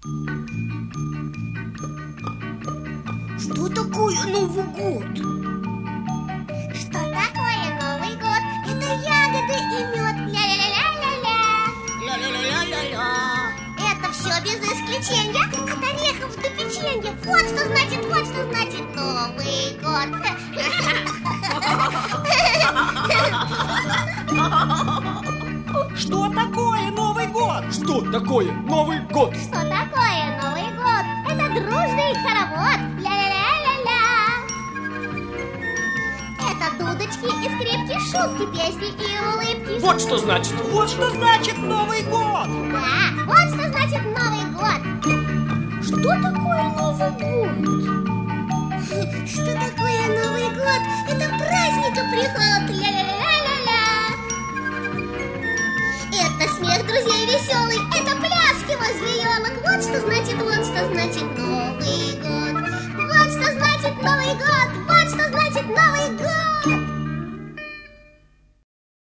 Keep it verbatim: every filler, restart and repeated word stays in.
Что такое Новый год? Что такое Новый год? Это ягоды и мед. Ля-ля-ля-ля-ля-ля. Ля-ля-ля-ля-ля-ля. Это все без исключения. От орехов до печенья. Вот что значит, вот что значит Новый год. Что такое Новый год? Что такое Новый год? Что такое Новый год? Это дружный хоровод. Ля-ля-ля-ля-ля. Это дудочки и скрипки, шутки, песни и улыбки. Вот что значит. Вот что значит Новый год. Да, вот что значит Новый год. Что такое Новый год? Что такое Новый год? Это праздник и приход. Ля-ля-ля-ля-ля. Это смех друзей веселый. Это пляски возле елок. Вот что значит, вот что значит Новый год. Вот что значит Новый год. Вот что значит Новый год.